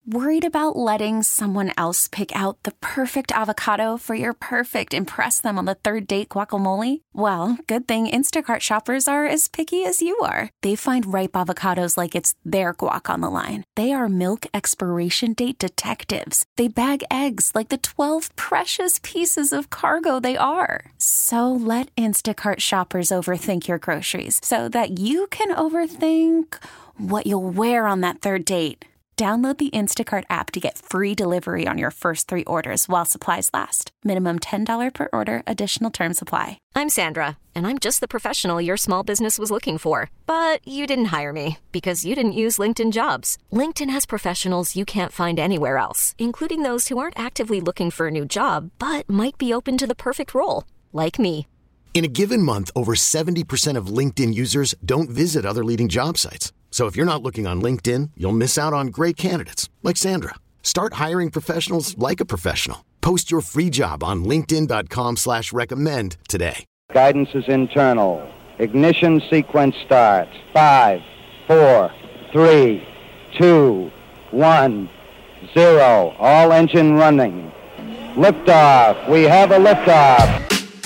Worried about letting someone else pick out the perfect avocado for your perfect impress them on the third date guacamole? Well, good thing Instacart shoppers are as picky as you are. They find ripe avocados like it's their guac on the line. They are milk expiration date detectives. They bag eggs like the 12 precious pieces of cargo they are. So let Instacart shoppers overthink your groceries so that you can overthink what you'll wear on that third date. Download the Instacart app to get free delivery on your first 3 orders while supplies last. Minimum $10 per order. Additional terms apply. I'm Sandra, and I'm just the professional your small business was looking for. But you didn't hire me because you didn't use LinkedIn Jobs. LinkedIn has professionals you can't find anywhere else, including those who aren't actively looking for a new job, but might be open to the perfect role, like me. In a given month, over 70% of LinkedIn users don't visit other leading job sites. So if you're not looking on LinkedIn, you'll miss out on great candidates like Sandra. Start hiring professionals like a professional. Post your free job on linkedin.com/recommend today. Guidance is internal. Ignition sequence starts. 5, 4, 3, 2, 1, 0. All engine running. Liftoff. We have a liftoff.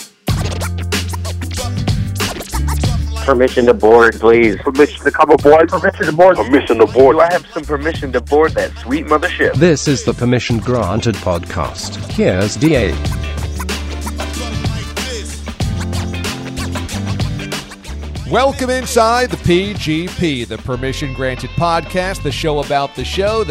Permission to board, please. Permission to come aboard. Permission to board. Permission to board. Do I have some permission to board that sweet mothership? This is the Permission Granted podcast. Here's DA. Welcome inside the PGP, the Permission Granted podcast, the show about the show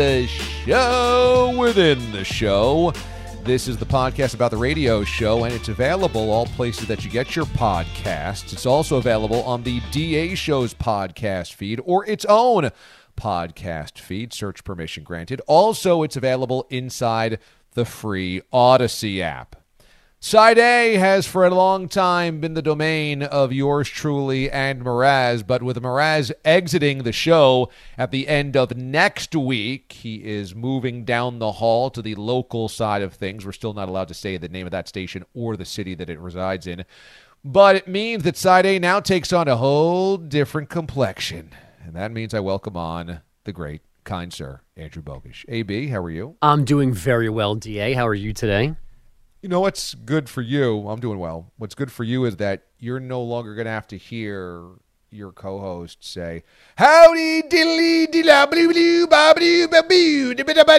within the show. This is the podcast about the radio show, and it's available all places that you get your podcasts. It's also available on the DA Show's podcast feed or its own podcast feed. Search Permission Granted. Also, it's available inside the free Odyssey app. Side A has for a long time been the domain of yours truly and Mraz, but with Mraz exiting the show at the end of next week, he is moving down the hall to the local side of things. We're still not allowed to say the name of that station or the city that it resides in, but it means that Side A now takes on a whole different complexion, and that means I welcome on the great, kind sir, Andrew Bogish. AB, how are you? I'm doing very well, DA. How are you today? You know what's good for you? I'm doing well. What's good for you is that you're no longer going to have to hear your co-host say, "Howdy diddly diddla blue blue babadoo baboo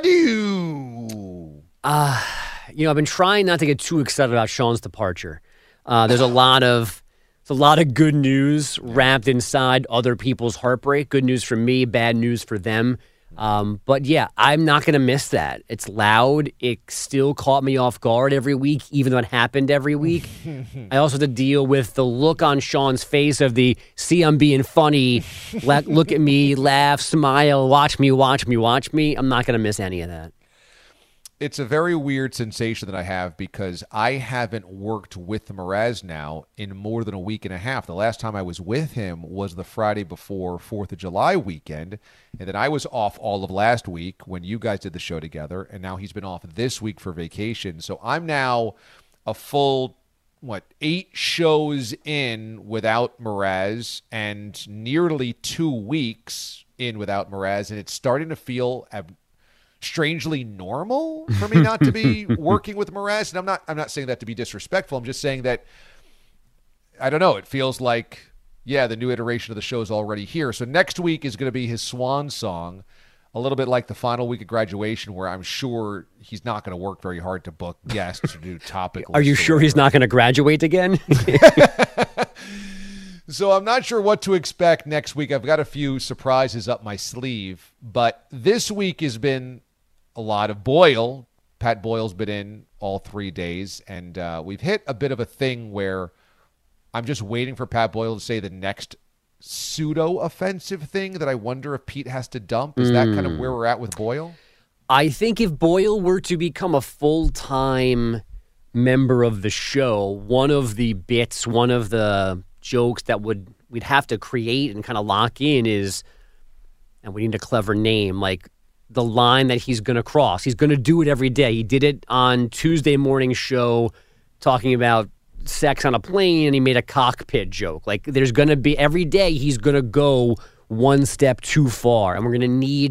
dibidabadoo." I've been trying not to get too excited about Sean's departure. There's a lot of good news wrapped inside other people's heartbreak. Good news for me, bad news for them. But yeah, I'm not going to miss that. It's loud. It still caught me off guard every week, even though it happened every week. I also had to deal with the look on Sean's face of the, see, I'm being funny, look at me, laugh, smile, watch me, watch me, watch me. I'm not going to miss any of that. It's a very weird sensation that I have because I haven't worked with Mraz now in more than a week and a half. The last time I was with him was the Friday before 4th of July weekend, and then I was off all of last week when you guys did the show together, and now he's been off this week for vacation. So I'm now a full, 8 shows in without Mraz and nearly 2 weeks in without Mraz, and it's starting to feel strangely normal for me not to be working with Mraz. And I'm not saying that to be disrespectful. I'm just saying that, I don't know, it feels like, the new iteration of the show is already here. So next week is going to be his swan song, a little bit like the final week of graduation, where I'm sure he's not going to work very hard to book guests or do topic lists. Are you sure he's not going to graduate again? So I'm not sure what to expect next week. I've got a few surprises up my sleeve, but this week has been a lot of Boyle. Pat Boyle's been in all 3 days, and we've hit a bit of a thing where I'm just waiting for Pat Boyle to say the next pseudo-offensive thing that I wonder if Pete has to dump. Is that kind of where we're at with Boyle? I think if Boyle were to become a full-time member of the show, one of the bits, one of the jokes that we'd have to create and kind of lock in is, and we need a clever name, like the line that he's going to cross. He's going to do it every day. He did it on Tuesday morning show talking about sex on a plane, and he made a cockpit joke. Like, there's going to be, every day he's going to go one step too far, and we're going to need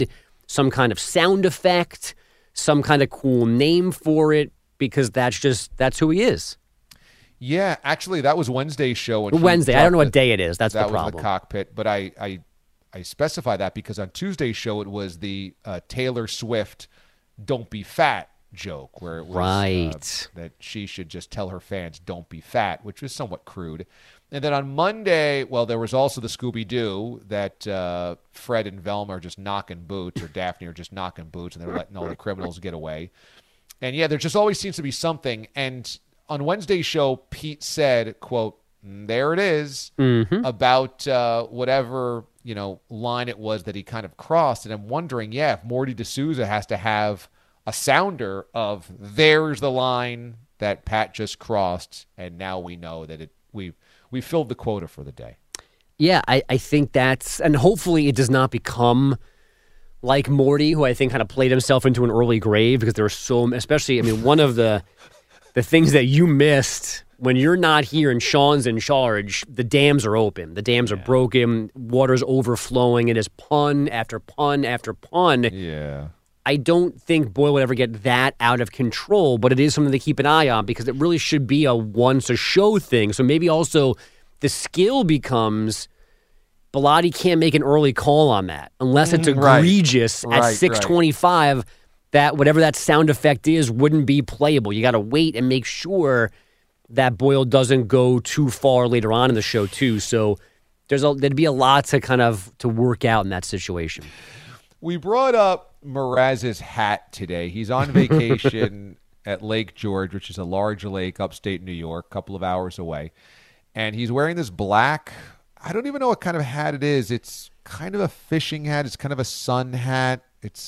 some kind of sound effect, some kind of cool name for it, because that's who he is. Yeah, actually, that was Wednesday's show. Wednesday. I don't know what day it is. That's the problem. That was the cockpit, but I specify that because on Tuesday's show it was the Taylor Swift "Don't Be Fat" joke, where it was that she should just tell her fans "Don't be fat," which was somewhat crude. And then on Monday, well, there was also the Scooby-Doo that Fred and Velma are just knocking boots, or Daphne are just knocking boots, and they're letting all the criminals get away. And yeah, there just always seems to be something. And on Wednesday's show, Pete said, quote, "There it is," about whatever, line it was that he kind of crossed. And I'm wondering, if Morty D'Souza has to have a sounder of "There's the line that Pat just crossed," and now we know that we filled the quota for the day. Yeah, I think that's, and hopefully it does not become like Morty, who I think kind of played himself into an early grave, because there are so, especially, one of the things that you missed when you're not here and Sean's in charge, the dams are open. The dams are broken. Water's overflowing. It is pun after pun after pun. Yeah. I don't think Boyle would ever get that out of control, but it is something to keep an eye on, because it really should be a once-a-show thing. So maybe also the skill becomes Bilotti can't make an early call on that unless it's egregious at 6:25. That whatever that sound effect is wouldn't be playable. You got to wait and make sure that Boyle doesn't go too far later on in the show too. So there'd be a lot to work out in that situation. We brought up Mraz's hat today. He's on vacation at Lake George, which is a large lake upstate New York, a couple of hours away. And he's wearing this black, I don't even know what kind of hat it is. It's kind of a fishing hat. It's kind of a sun hat.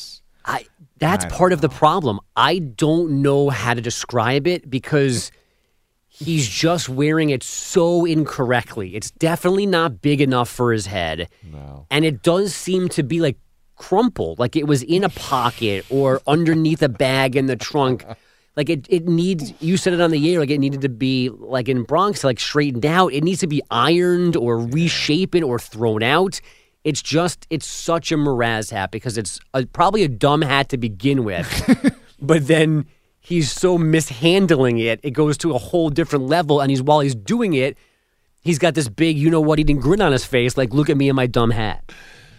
That's part of the problem. I don't know how to describe it, because he's just wearing it so incorrectly. It's definitely not big enough for his head. No. And it does seem to be like crumpled, like it was in a pocket or underneath a bag in the trunk. Like it needs, you said it on the air, like it needed to be, like in Bronx, like straightened out. It needs to be ironed or reshapen or thrown out. It's such a Mraz hat, because it's probably a dumb hat to begin with. But then he's so mishandling it, it goes to a whole different level. And while he's doing it, he's got this big, eating grin on his face, like, look at me in my dumb hat.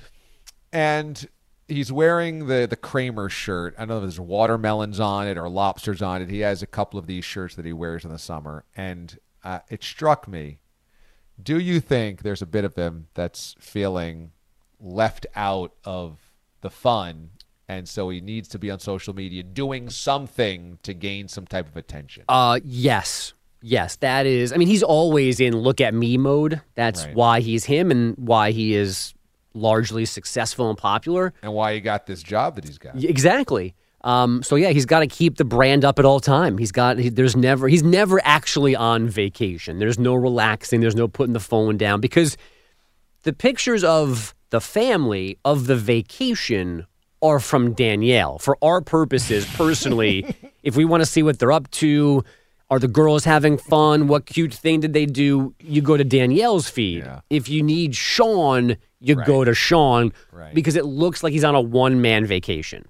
And he's wearing the Kramer shirt. I don't know if there's watermelons on it or lobsters on it. He has a couple of these shirts that he wears in the summer. And it struck me, do you think there's a bit of him that's feeling left out of the fun, and so he needs to be on social media doing something to gain some type of attention? Yes, that is. He's always in look at me mode. That's why he's him and why he is largely successful and popular. And why he got this job that he's got. Exactly. So yeah, he's got to keep the brand up at all time. He's never actually on vacation. There's no relaxing. There's no putting the phone down, because the pictures of the family of the vacation are from Danielle. For our purposes, personally, if we want to see what they're up to, are the girls having fun? What cute thing did they do? You go to Danielle's feed. Yeah. If you need Sean, you go to Sean, because it looks like he's on a one-man vacation.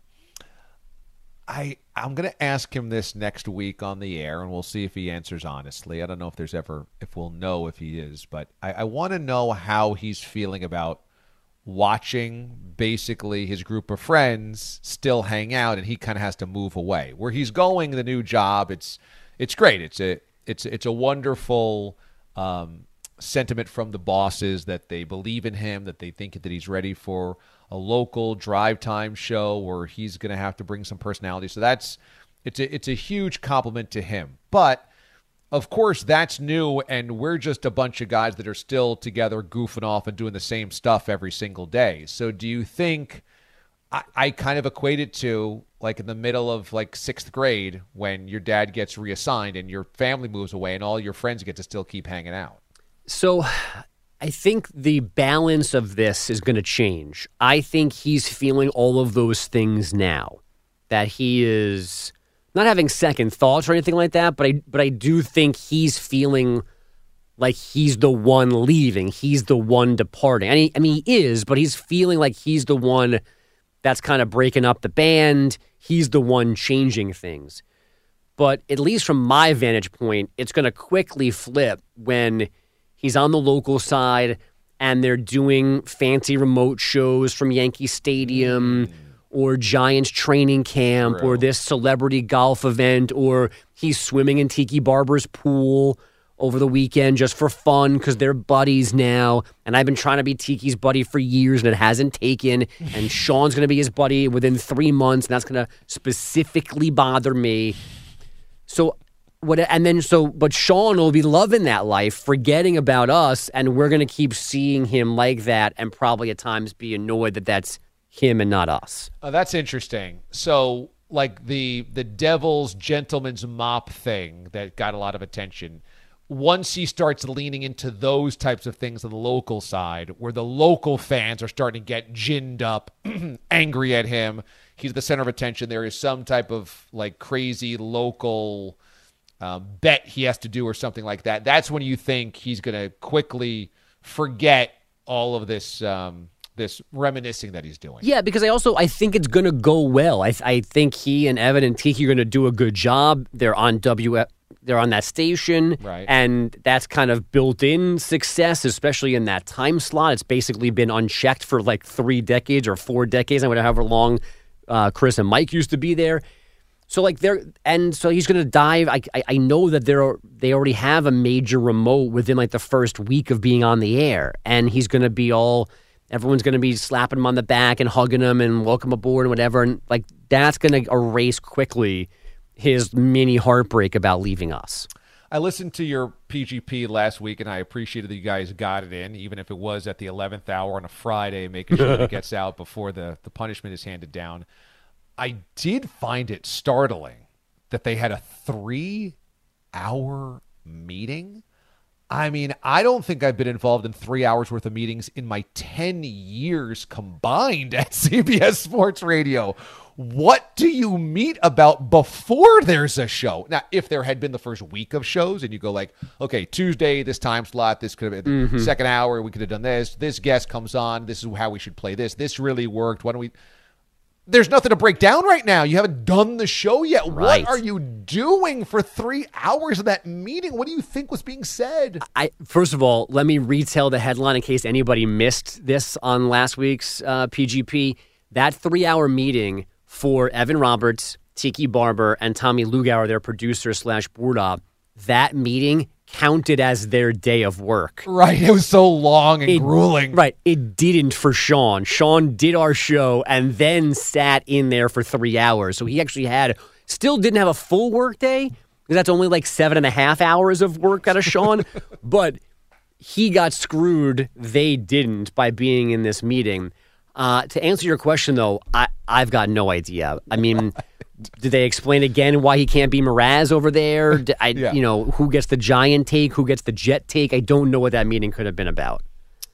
I'm going to ask him this next week on the air, and we'll see if he answers honestly. I don't know if we'll know if he is, but I want to know how he's feeling about watching basically his group of friends still hang out, and he kind of has to move away. Where he's going, the new job, it's great. It's a wonderful sentiment from the bosses that they believe in him, that they think that he's ready for a local drive time show where he's going to have to bring some personality. So it's a huge compliment to him. But of course, that's new, and we're just a bunch of guys that are still together goofing off and doing the same stuff every single day. So do you think, I kind of equate it to like in the middle of like 6th grade when your dad gets reassigned and your family moves away and all your friends get to still keep hanging out? So I think the balance of this is going to change. I think he's feeling all of those things now, that he is not having second thoughts or anything like that, but I do think he's feeling like he's the one leaving. He's the one departing. He is, but he's feeling like he's the one that's kind of breaking up the band. He's the one changing things. But at least from my vantage point, it's going to quickly flip when he's on the local side and they're doing fancy remote shows from Yankee Stadium or Giants training camp or this celebrity golf event, or he's swimming in Tiki Barber's pool over the weekend just for fun because they're buddies now. And I've been trying to be Tiki's buddy for years and it hasn't taken. And Sean's going to be his buddy within 3 months, and that's going to specifically bother me. But Sean will be loving that life, forgetting about us, and we're going to keep seeing him like that and probably at times be annoyed that that's him and not us. That's interesting. So, like the Devil's Gentleman's Mop thing that got a lot of attention, once he starts leaning into those types of things on the local side, where the local fans are starting to get ginned up, angry at him, he's the center of attention, there is some type of like crazy local bet he has to do or something like that. That's when you think he's going to quickly forget all of this this reminiscing that he's doing. Yeah, because I think it's going to go well. I think he and Evan and Tiki are going to do a good job. They're on they're on that station, right? And that's kind of built-in success, especially in that time slot. It's basically been unchecked for like 3 decades or 4 decades, however long Chris and Mike used to be there. So so he's going to dive. I know that they already have a major remote within like the first week of being on the air, and he's going to be everyone's going to be slapping him on the back and hugging him and welcome aboard and whatever, and like that's going to erase quickly his mini heartbreak about leaving us. I listened to your PGP last week, and I appreciated that you guys got it in, even if it was at the 11th hour on a Friday, making sure that it gets out before the punishment is handed down. I did find it startling that they had a 3-hour meeting. I mean, I don't think I've been involved in 3 hours worth of meetings in my 10 years combined at CBS Sports Radio. What do you meet about before there's a show? Now, if there had been the first week of shows and you go like, okay, Tuesday, this time slot, this could have been the second hour, we could have done this. This guest comes on. This is how we should play this. This really worked. Why don't we... There's nothing to break down right now. You haven't done the show yet. Right. What are you doing for 3 hours of that meeting? What do you think was being said? First of all, let me retell the headline in case anybody missed this on last week's PGP. That 3-hour meeting for Evan Roberts, Tiki Barber, and Tommy Lugauer, their producer / board op, that meeting counted as their day of work. Right. It was so long and grueling. Right. It didn't for Sean. Sean did our show and then sat in there for 3 hours. So he actually still didn't have a full work day, because that's only like 7.5 hours of work out of Sean. But he got screwed. They didn't, by being in this meeting. To answer your question, though, I've got no idea. I mean, did they explain again why he can't be Mraz over there? Who gets the Giant take? Who gets the Jet take? I don't know what that meeting could have been about.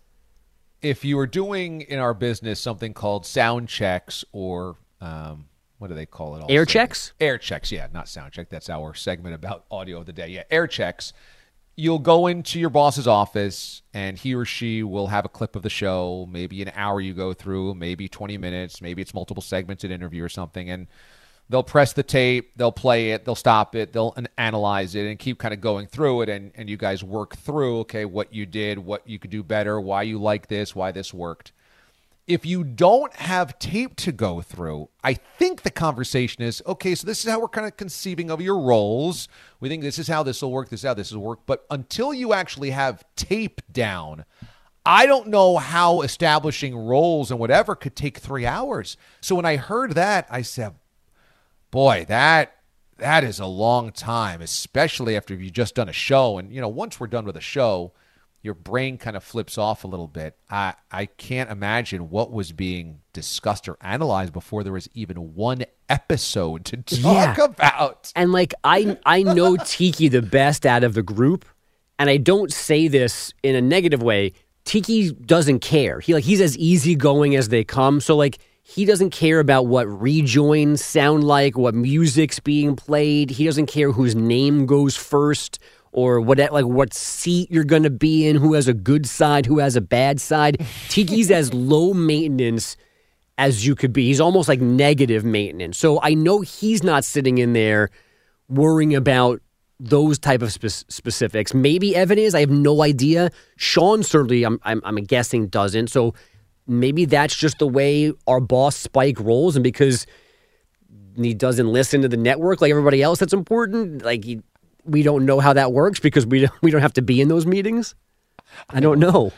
If you were doing in our business something called sound checks or what do they call it? Air checks? Air checks, yeah, not sound check. That's our segment about audio of the day. Yeah, air checks. You'll go into your boss's office, and he or she will have a clip of the show, maybe an hour you go through, maybe 20 minutes, maybe it's multiple segments, an interview or something, and they'll press the tape, they'll play it, they'll stop it, they'll analyze it, and keep kind of going through it, and you guys work through, okay, what you did, what you could do better, why you like this, why this worked. If you don't have tape to go through, I think the conversation is, okay, so this is how we're kind of conceiving of your roles. We think this is how this will work, this is how this will work. But until you actually have tape down, I don't know how establishing roles and whatever could take 3 hours. So when I heard that, I said, boy, that is a long time, especially after you've just done a show. And, once we're done with a show, your brain kind of flips off a little bit. I can't imagine what was being discussed or analyzed before there was even one episode to talk about. And I know Tiki the best out of the group, and I don't say this in a negative way. Tiki doesn't care. He's as easygoing as they come. So he doesn't care about what rejoins sound like, what music's being played. He doesn't care whose name goes first, or what seat you're going to be in, who has a good side, who has a bad side. Tiki's as low maintenance as you could be. He's almost like negative maintenance. So I know he's not sitting in there worrying about those type of specifics. Maybe Evan is. I have no idea. Sean certainly, I'm guessing, doesn't. So maybe that's just the way our boss Spike rolls, and because he doesn't listen to the network like everybody else that's important, like we don't know how that works because we don't have to be in those meetings. I don't know.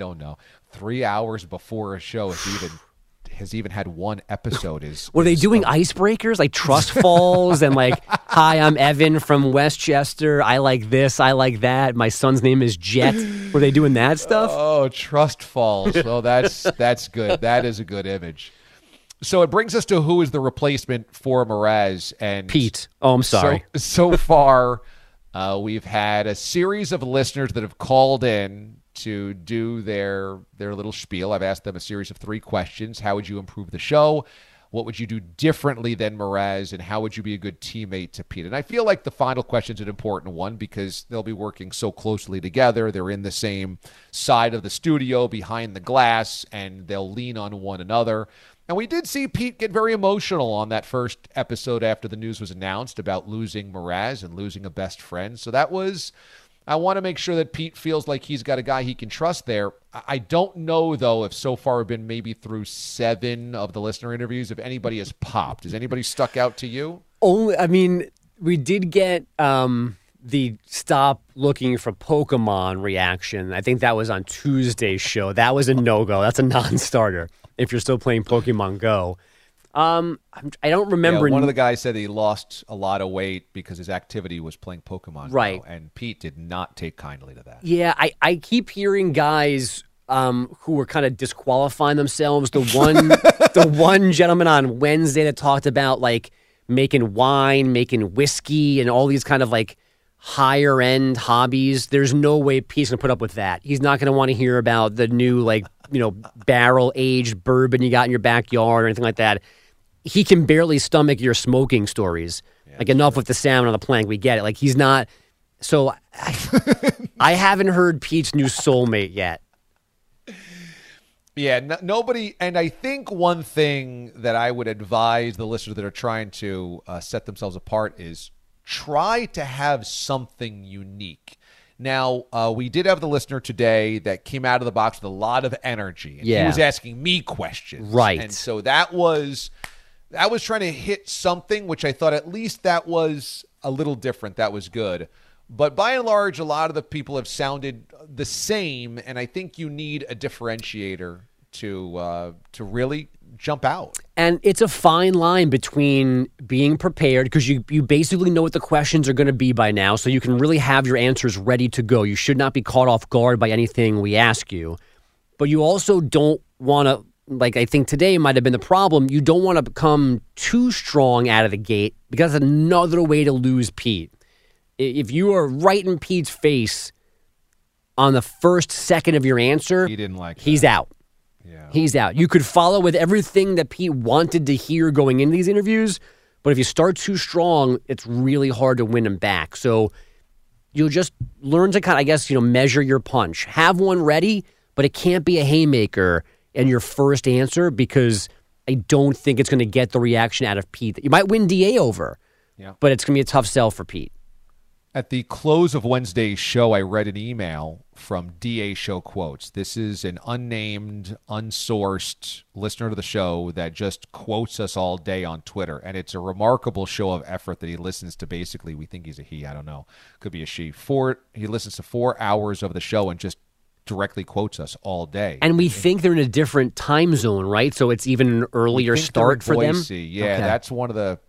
3 hours before a show has even had one episode Were they doing icebreakers like trust falls and like, hi, I'm Evan from Westchester. I like this. I like that. My son's name is Jet. Were they doing that stuff? Oh, trust falls. Oh, that's good. That is a good image. So it brings us to who is the replacement for Mraz and Pete. Oh, I'm sorry. So far, we've had a series of listeners that have called in to do their little spiel. I've asked them a series of 3 questions. How would you improve the show? What would you do differently than Mraz? And how would you be a good teammate to Pete? And I feel like the final question is an important one because they'll be working so closely together. They're in the same side of the studio, behind the glass, and they'll lean on one another. And we did see Pete get very emotional on that first episode after the news was announced about losing Mraz and losing a best friend. So that was... I want to make sure that Pete feels like he's got a guy he can trust there. I don't know, though, if so far we've been maybe through 7 of the listener interviews, if anybody has popped. Has anybody stuck out to you? We did get the stop looking for Pokemon reaction. I think that was on Tuesday's show. That was a no-go. That's a non-starter if you're still playing Pokemon Go. I don't remember. Yeah, one of the guys said he lost a lot of weight because his activity was playing Pokemon right. Go, and Pete did not take kindly to that. Yeah, I keep hearing guys who were kind of disqualifying themselves. The one gentleman on Wednesday that talked about like making wine, making whiskey, and all these kind of like higher end hobbies. There's no way Pete's gonna put up with that. He's not gonna want to hear about the new barrel aged bourbon you got in your backyard or anything like that. He can barely stomach your smoking stories. Like enough with the salmon on the plank. We get it. Like he's not. So I haven't heard Pete's new soulmate yet. Yeah, nobody. And I think one thing that I would advise the listeners that are trying to set themselves apart is try to have something unique. Now, we did have the listener today that came out of the box with a lot of energy. And he was asking me questions. Right. And so that was trying to hit something, which I thought at least that was a little different. That was good. But by and large, a lot of the people have sounded the same, and I think you need a differentiator to really jump out. And it's a fine line between being prepared, because you basically know what the questions are going to be by now, so you can really have your answers ready to go. You should not be caught off guard by anything we ask you. But you also don't want to, like I think today might have been the problem, you don't want to become too strong out of the gate, because that's another way to lose Pete. If you are right in Pete's face on the first second of your answer, he didn't like that. He's out. Yeah. He's out. You could follow with everything that Pete wanted to hear going into these interviews, but if you start too strong, it's really hard to win him back. So you'll just learn to kind of, measure your punch. Have one ready, but it can't be a haymaker in your first answer, because I don't think it's going to get the reaction out of Pete that you might win DA over, but it's going to be a tough sell for Pete. At the close of Wednesday's show, I read an email from DA Show Quotes. This is an unnamed, unsourced listener to the show that just quotes us all day on Twitter. And it's a remarkable show of effort that he listens to. Basically, we think he's a he, I don't know. Could be a she. He listens to 4 hours of the show and just directly quotes us all day. And we think they're in a different time zone, right? So it's even an earlier start for them? Yeah, okay. That's one of the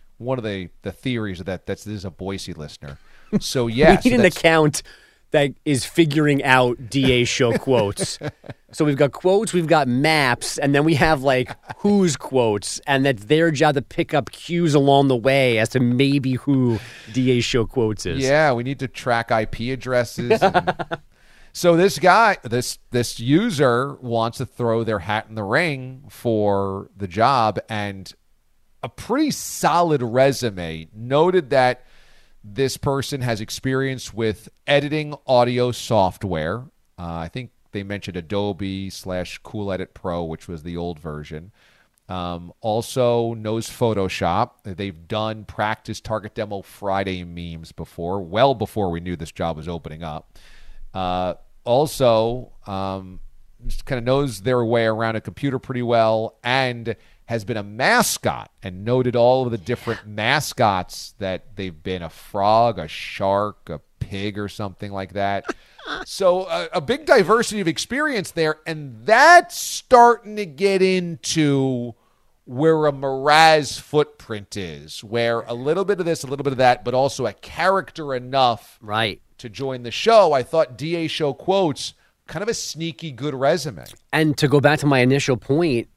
theories that this is a Boise listener. So yeah, we need an account that is figuring out DA show quotes. So we've got quotes, we've got maps, and then we have like whose quotes, and that's their job to pick up cues along the way as to maybe who DA show quotes is. Yeah, we need to track IP addresses. So this guy, this user wants to throw their hat in the ring for the job, and a pretty solid resume. Noted that this person has experience with editing audio software. I think they mentioned Adobe /Cool Edit Pro, which was the old version. Also knows Photoshop. They've done practice Target Demo Friday memes before, well before we knew this job was opening up. Also, just kind of knows their way around a computer pretty well and has been a mascot and noted all of the different mascots that they've been: a frog, a shark, a pig, or something like that. So a big diversity of experience there, and that's starting to get into where a Mraz footprint is, where a little bit of this, a little bit of that, but also a character enough to join the show. I thought DA Show quotes, kind of a sneaky good resume. And to go back to my initial point,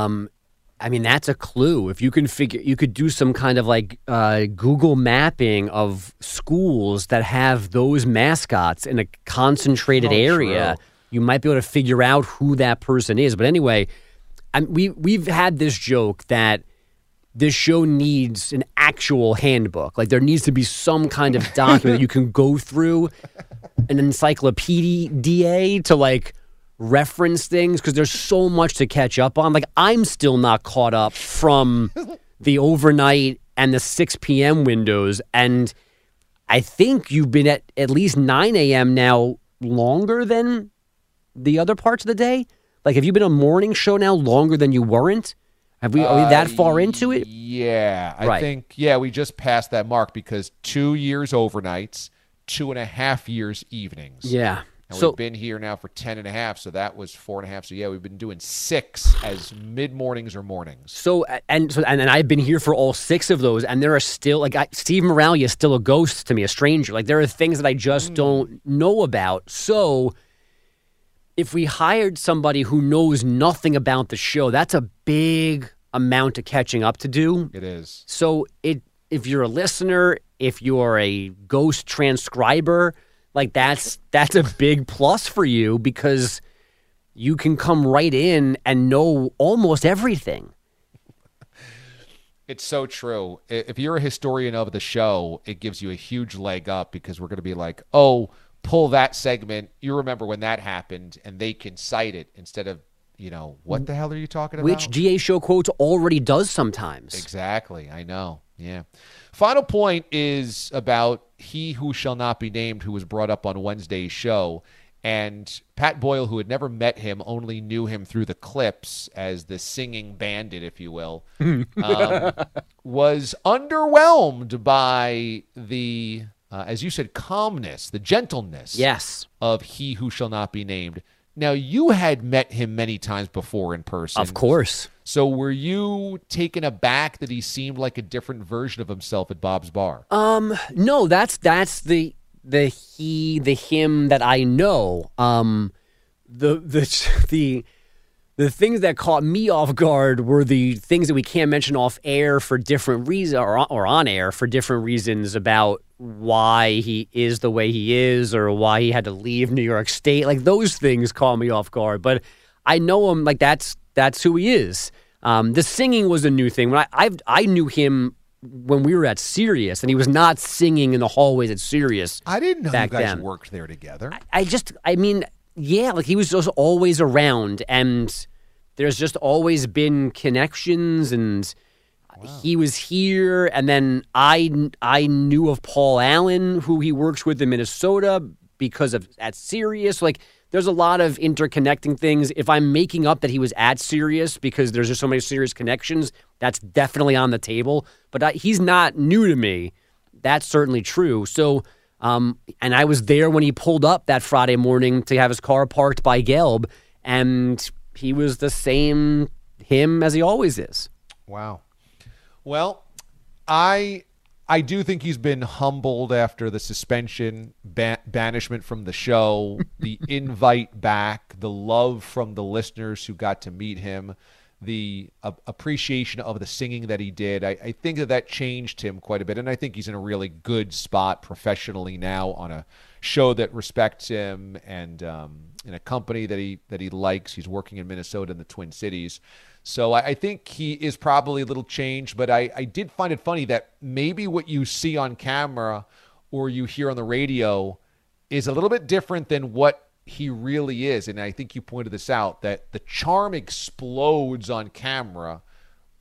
I mean, that's a clue. If you can you could do some kind of like Google mapping of schools that have those mascots in a concentrated area. True. You might be able to figure out who that person is. But anyway, we've had this joke that this show needs an actual handbook. Like there needs to be some kind of document that you can go through, an encyclopedia to like reference things, because there's so much to catch up on. Like I'm still not caught up from the overnight and the 6 p.m. windows, and I think you've been at least 9 a.m. now longer than the other parts of the day. Like have you been a morning show now longer than you weren't? Are we that far into it? Yeah, I think we just passed that mark, because 2 years overnights, 2.5 years evenings. Yeah. And we've been here now for 10.5, so that was 4.5. So yeah, we've been doing 6 as mid-mornings or mornings. So I've been here for all 6 of those, and there are still Steve Moralia is still a ghost to me, a stranger. Like there are things that I just don't know about. So if we hired somebody who knows nothing about the show, that's a big amount of catching up to do. It is. So if you're a listener, if you're a ghost transcriber, like that's a big plus for you, because you can come right in and know almost everything. It's so true. If you're a historian of the show, it gives you a huge leg up, because we're going to be like, oh, pull that segment. You remember when that happened, and they can cite it instead of, what the hell are you talking about? Which DA Show quotes already does sometimes. Exactly. I know. Yeah. Final point is about He Who Shall Not Be Named, who was brought up on Wednesday's show. And Pat Boyle, who had never met him, only knew him through the clips as the singing bandit, if you will, was underwhelmed by the, as you said, calmness, the gentleness of He Who Shall Not Be Named. Now, you had met him many times before in person. Of course. So were you taken aback that he seemed like a different version of himself at Bob's Bar? No, that's the him that I know. The things that caught me off guard were the things that we can't mention off air for different reasons, or on air for different reasons, about why he is the way he is, or why he had to leave New York State. Like those things caught me off guard. But I know him, like that's who he is. The singing was a new thing. When I knew him when we were at Sirius, and he was not singing in the hallways at Sirius. I didn't know you guys then. Worked there together. Yeah, like he was just always around, and there's just always been connections, and he was here. And then I knew of Paul Allen, who he works with in Minnesota, because of at Sirius. Like there's a lot of interconnecting things. If I'm making up that he was at Sirius because there's just so many Sirius connections, that's definitely on the table. But he's not new to me. That's certainly true. So. And I was there when he pulled up that Friday morning to have his car parked by Gelb, and he was the same him as he always is. Wow. Well, I do think he's been humbled after the suspension, banishment from the show, the invite back, the love from the listeners who got to meet him, the appreciation of the singing that he did. I think that changed him quite a bit, and I think he's in a really good spot professionally now on a show that respects him, and in a company that he likes. He's working in Minnesota in the Twin Cities. So I think he is probably a little changed, but I did find it funny that maybe what you see on camera or you hear on the radio is a little bit different than what he really is. And I think you pointed this out, that the charm explodes on camera,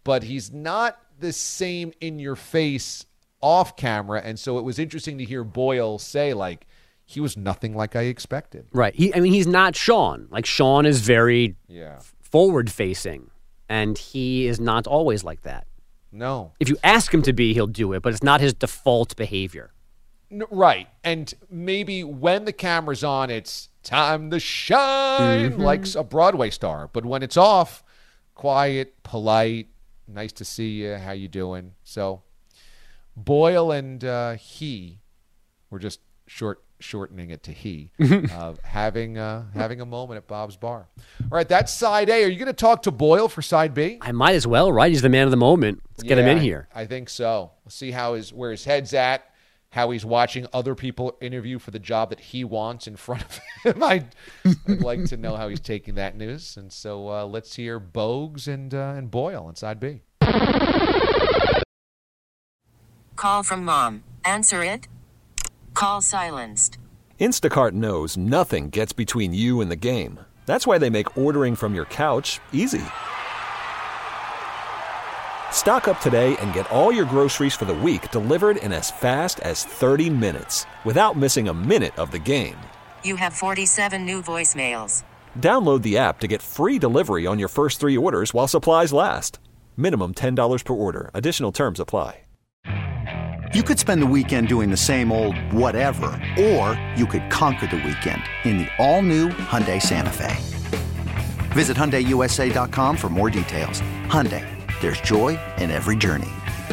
but he's not the same in your face off camera. And so it was interesting to hear Boyle say, like, he was nothing like I expected. Right. He's not Sean. Like, Sean is very forward-facing, and he is not always like that. No. If you ask him to be, he'll do it, but it's not his default behavior. Right. And maybe when the camera's on, it's time to shine, like a Broadway star. But when it's off, quiet, polite, nice to see you, how you doing? So Boyle and he were just shortening it to he, having a moment at Bob's Bar. All right, that's side A. Are you going to talk to Boyle for side B? I might as well, right? He's the man of the moment. Let's get him in here. I think so. We'll see where his head's at, how he's watching other people interview for the job that he wants in front of him. I'd like to know how he's taking that news. And so let's hear Bogues and Boyle on side B. Call from mom. Answer it. Call silenced. Instacart knows nothing gets between you and the game. That's why they make ordering from your couch easy. Stock up today and get all your groceries for the week delivered in as fast as 30 minutes without missing a minute of the game. You have 47 new voicemails. Download the app to get free delivery on your first 3 orders while supplies last. Minimum $10 per order. Additional terms apply. You could spend the weekend doing the same old whatever, or you could conquer the weekend in the all-new Hyundai Santa Fe. Visit HyundaiUSA.com for more details. Hyundai, there's joy in every journey.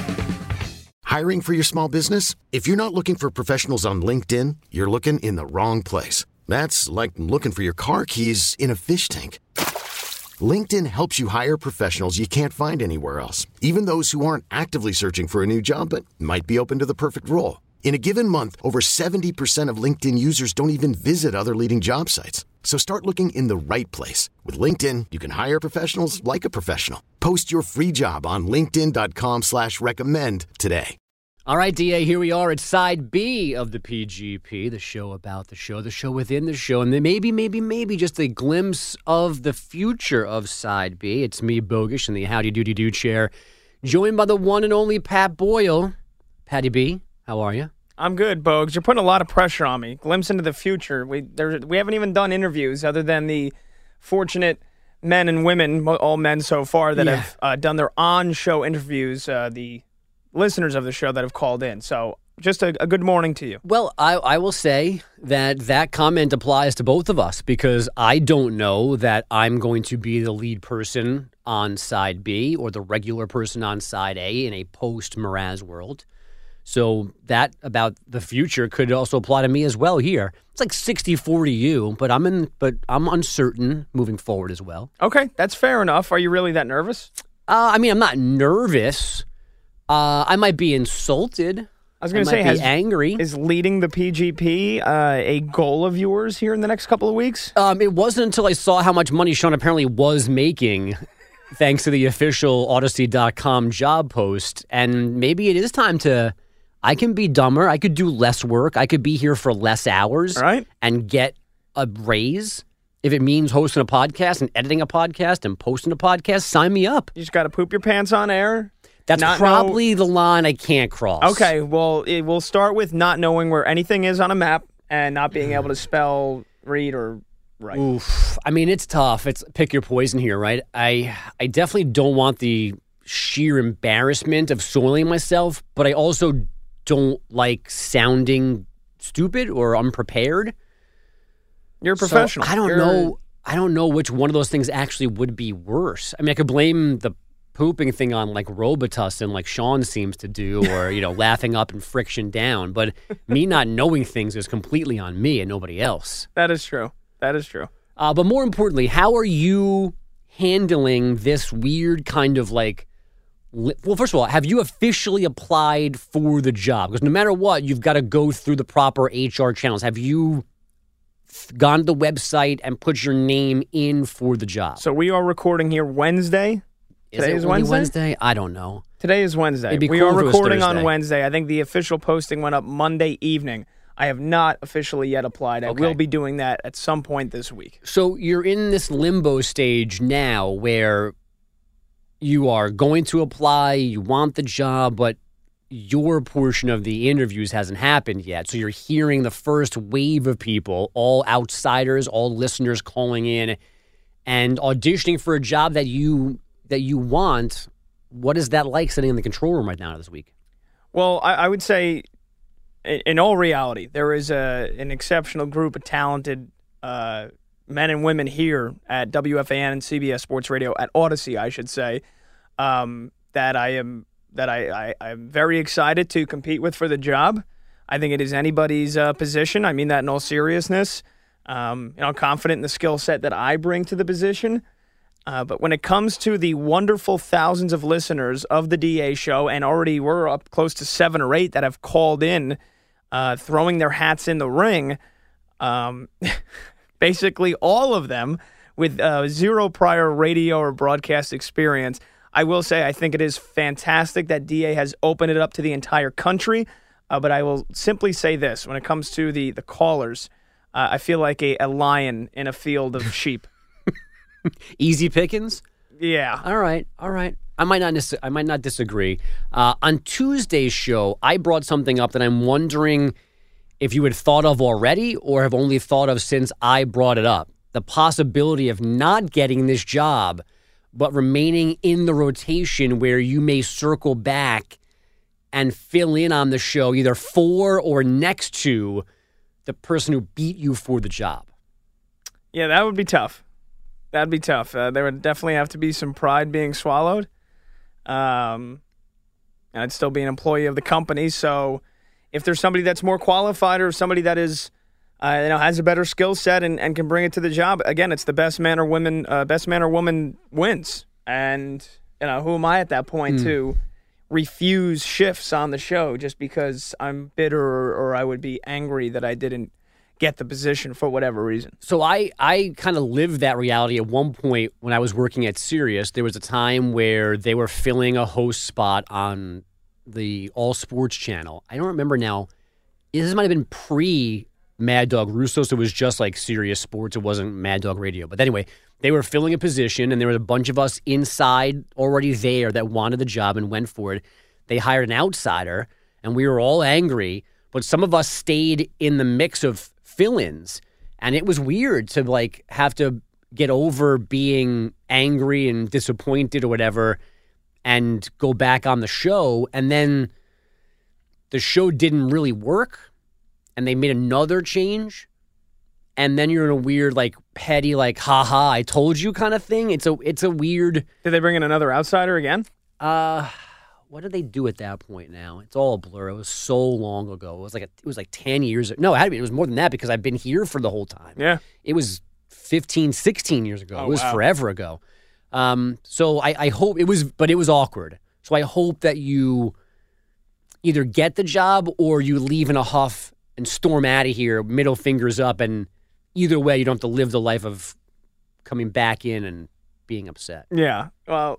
Hiring for your small business? If you're not looking for professionals on LinkedIn, you're looking in the wrong place. That's like looking for your car keys in a fish tank. LinkedIn helps you hire professionals you can't find anywhere else, even those who aren't actively searching for a new job but might be open to the perfect role. In a given month, over 70% of LinkedIn users don't even visit other leading job sites. So start looking in the right place. With LinkedIn, you can hire professionals like a professional. Post your free job on linkedin.com/recommend today. All right, DA, here we are at side B of the PGP, the show about the show within the show, and then maybe just a glimpse of the future of side B. It's me, Bogusch, in the Howdy Doody Do chair, joined by the one and only Pat Boyle. Patty B, how are you? I'm good, Bogues. You're putting a lot of pressure on me. Glimpse into the future. We haven't even done interviews other than the fortunate men and women, all men so far, that have done their on-show interviews, the listeners of the show that have called in. So just a good morning to you. Well, I will say that comment applies to both of us because I don't know that I'm going to be the lead person on side B or the regular person on side A in a post-Mraz world. So that about the future could also apply to me as well here. It's like 60-40 you, but I'm uncertain moving forward as well. Okay, that's fair enough. Are you really that nervous? I'm not nervous. I might be insulted. I was going to say, angry. Is leading the PGP a goal of yours here in the next couple of weeks? It wasn't until I saw how much money Sean apparently was making, thanks to the official Odyssey.com job post. And maybe it is time I can be dumber. I could do less work. I could be here for less hours and get a raise. If it means hosting a podcast and editing a podcast and posting a podcast, sign me up. You just got to poop your pants on air? That's probably the line I can't cross. Okay, well, we'll start with not knowing where anything is on a map and not being able to spell, read, or write. Oof. I mean, it's tough. It's pick your poison here, right? I definitely don't want the sheer embarrassment of soiling myself, but I also don't like sounding stupid or unprepared. You're a professional. So I don't know which one of those things actually would be worse. I mean, I could blame the pooping thing on like Robitussin like Sean seems to do, or laughing up and friction down, but me not knowing things is completely on me and nobody else. That is true. But more importantly, how are you handling this weird kind of like, well, first of all, have you officially applied for the job? Because no matter what, you've got to go through the proper HR channels. Have you gone to the website and put your name in for the job? So we are recording here Wednesday. Today is Wednesday? I don't know. Today is Wednesday. We are recording on Wednesday. I think the official posting went up Monday evening. I have not officially yet applied. I will be doing that at some point this week. So you're in this limbo stage now where you are going to apply, you want the job, but your portion of the interviews hasn't happened yet. So you're hearing the first wave of people, all outsiders, all listeners calling in and auditioning for a job that you want. What is that like sitting in the control room right now this week? Well, I would say, in all reality, there is an exceptional group of talented men and women here at WFAN and CBS Sports Radio, at Odyssey, I should say, that I'm very excited to compete with for the job. I think it is anybody's position. I mean that in all seriousness. I'm confident in the skill set that I bring to the position. But when it comes to the wonderful thousands of listeners of the DA show, and already we're up close to 7 or 8 that have called in, throwing their hats in the ring, basically all of them with zero prior radio or broadcast experience, I will say I think it is fantastic that DA has opened it up to the entire country. But I will simply say this. When it comes to the callers, I feel like a lion in a field of sheep. Easy pickings? Yeah. All right. I might not disagree. On Tuesday's show, I brought something up that I'm wondering if you had thought of already or have only thought of since I brought it up. The possibility of not getting this job, but remaining in the rotation where you may circle back and fill in on the show either for or next to the person who beat you for the job. Yeah, that would be tough. That'd be tough. There would definitely have to be some pride being swallowed. And I'd still be an employee of the company. So if there's somebody that's more qualified or somebody that is, has a better skill set and can bring it to the job, again, it's the best man or woman wins. And who am I at that point to refuse shifts on the show just because I'm bitter or I would be angry that I didn't get the position for whatever reason. So I kind of lived that reality at one point when I was working at Sirius. There was a time where they were filling a host spot on the All Sports channel. I don't remember now. This might have been pre-Mad Dog Russo, so it was just like Sirius Sports. It wasn't Mad Dog Radio. But anyway, they were filling a position, and there was a bunch of us inside already there that wanted the job and went for it. They hired an outsider, and we were all angry, but some of us stayed in the mix of fill-ins, and it was weird to have to get over being angry and disappointed or whatever and go back on the show, and then the show didn't really work and they made another change, and then you're in a weird petty haha I told you kind of thing. It's a weird. Did they bring in another outsider again? What did they do at that point now? It's all a blur. It was so long ago. It was like 10 years. No, it had to be. It was more than that because I've been here for the whole time. Yeah. It was 15, 16 years ago. Oh, it was wow. forever ago. So I hope it was awkward. So I hope that you either get the job or you leave in a huff and storm out of here, middle fingers up, and either way, you don't have to live the life of coming back in and being upset. Yeah. Well,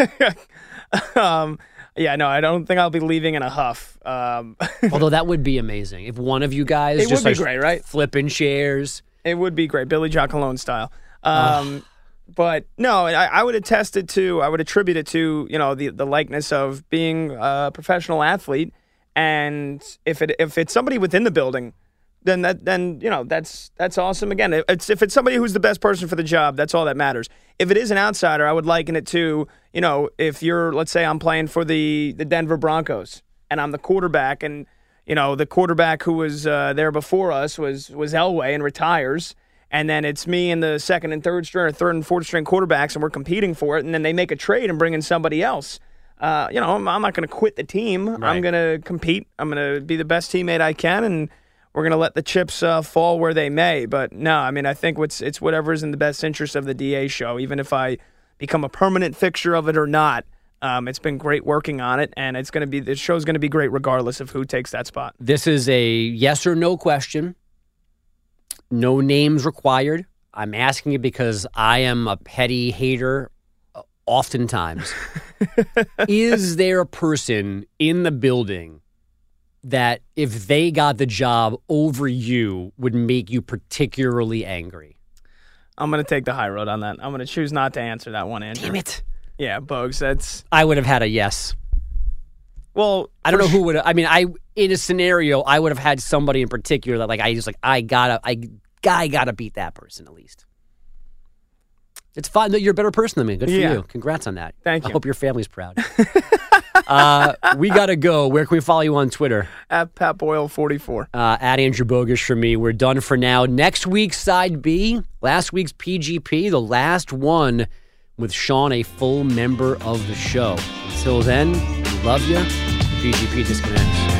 yeah, no, I don't think I'll be leaving in a huff. Although that would be amazing. If one of you guys it just would be great, right? Flipping chairs. It would be great. Billy Joe Colon style. But no, I would attribute it to, the likeness of being a professional athlete. And if it's somebody within the building, then that's awesome. Again, if it's somebody who's the best person for the job, that's all that matters. If it is an outsider, I would liken it to, if let's say I'm playing for the Denver Broncos and I'm the quarterback, and the quarterback who was there before us was Elway and retires, and then it's me and the second and third string or third and fourth string quarterbacks, and we're competing for it, and then they make a trade and bring in somebody else. I'm not going to quit the team. Right. I'm going to compete. I'm going to be the best teammate I can, and we're going to let the chips fall where they may. But no, I think it's whatever's in the best interest of the DA show, even if I become a permanent fixture of it or not. It's been great working on it, and the show's going to be great regardless of who takes that spot. This is a yes or no question. No names required. I'm asking it because I am a petty hater oftentimes. Is there a person in the building that if they got the job over you would make you particularly angry? I'm going to take the high road on that. I'm going to choose not to answer that one, Andrew. Damn it. Yeah, Bogues, that's... I would have had a yes. Well, I don't know who would have... I mean, in a scenario, I would have had somebody in particular that I gotta beat that person at least. It's fine that you're a better person than me. Good for you. Congrats on that. Thank you. I hope your family's proud. We got to go. Where can we follow you on Twitter? At PapBoyle44. At Andrew Bogusch for me. We're done for now. Next week's Side B, last week's PGP, the last one with Sean, a full member of the show. Until then, we love you. PGP disconnects.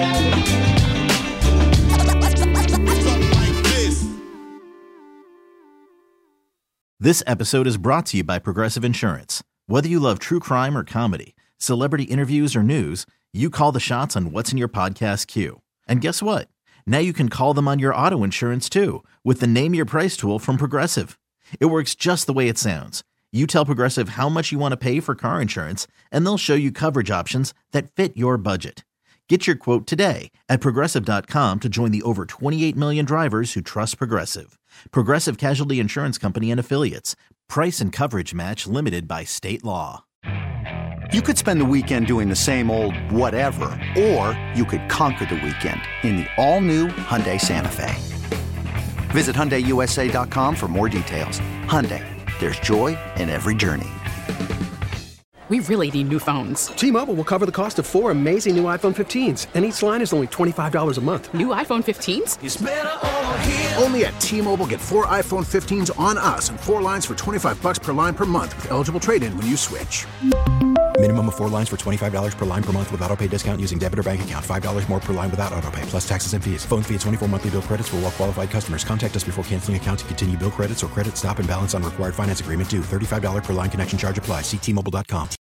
This episode is brought to you by Progressive Insurance. Whether you love true crime or comedy, celebrity interviews or news, you call the shots on what's in your podcast queue. And guess what? Now you can call them on your auto insurance too with the Name Your Price tool from Progressive. It works just the way it sounds. You tell Progressive how much you want to pay for car insurance, and they'll show you coverage options that fit your budget. Get your quote today at Progressive.com to join the over 28 million drivers who trust Progressive. Progressive Casualty Insurance Company and Affiliates. Price and coverage match limited by state law. You could spend the weekend doing the same old whatever, or you could conquer the weekend in the all-new Hyundai Santa Fe. Visit HyundaiUSA.com for more details. Hyundai, there's joy in every journey. We really need new phones. T-Mobile will cover the cost of 4 amazing new iPhone 15s, and each line is only $25 a month. New iPhone 15s? It's better over here. Only at T-Mobile, get 4 iPhone 15s on us and 4 lines for $25 per line per month with eligible trade-in when you switch. Minimum of 4 lines for $25 per line per month with autopay discount using debit or bank account. $5 more per line without autopay, plus taxes and fees. Phone fee at 24 monthly bill credits for well-qualified customers. Contact us before canceling account to continue bill credits or credit stop and balance on required finance agreement due. $35 per line connection charge applies. See T-Mobile.com.